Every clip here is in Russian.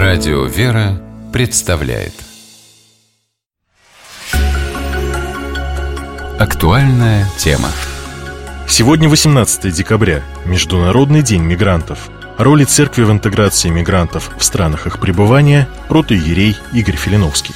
Радио «Вера» представляет актуальная тема. Сегодня 18 декабря, Международный день мигрантов. О роли церкви в интеграции мигрантов в странах их пребывания протоиерей Игорь Филиновский.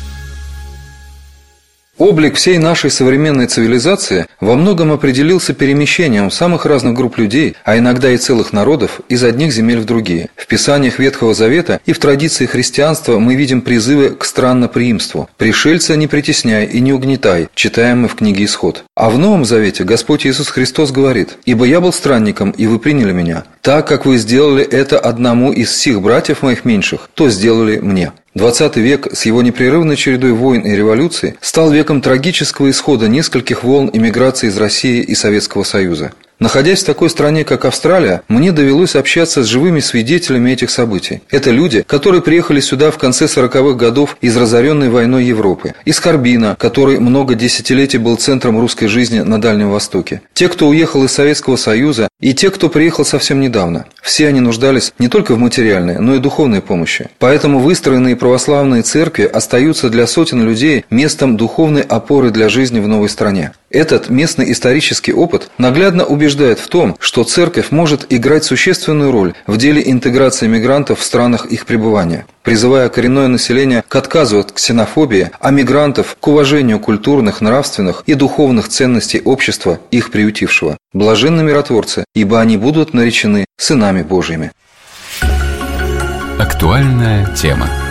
Облик всей нашей современной цивилизации во многом определился перемещением самых разных групп людей, а иногда и целых народов, из одних земель в другие. В писаниях Ветхого Завета и в традиции христианства мы видим призывы к странноприимству. «Пришельца не притесняй и не угнетай», читаем мы в книге Исход. А в Новом Завете Господь Иисус Христос говорит: «Ибо я был странником, и вы приняли меня. Так, как вы сделали это одному из сих братьев моих меньших, то сделали мне». 20 век с его непрерывной чередой войн и революций стал веком трагического исхода нескольких волн эмиграции из России и Советского Союза. Находясь в такой стране, как Австралия, мне довелось общаться с живыми свидетелями этих событий. Это люди, которые приехали сюда в конце 40-х годов из разоренной войной Европы, из Харбина, который много десятилетий был центром русской жизни на Дальнем Востоке, те, кто уехал из Советского Союза, и те, кто приехал совсем недавно. Все они нуждались не только в материальной, но и духовной помощи. Поэтому выстроенные православные церкви остаются для сотен людей местом духовной опоры для жизни в новой стране. Этот местный исторический опыт наглядно убеждает в том, что церковь может играть существенную роль в деле интеграции мигрантов в странах их пребывания, призывая коренное население к отказу от ксенофобии, а мигрантов к уважению культурных, нравственных и духовных ценностей общества, их приютившего. Блаженны миротворцы, ибо они будут наречены сынами Божьими. Актуальная тема.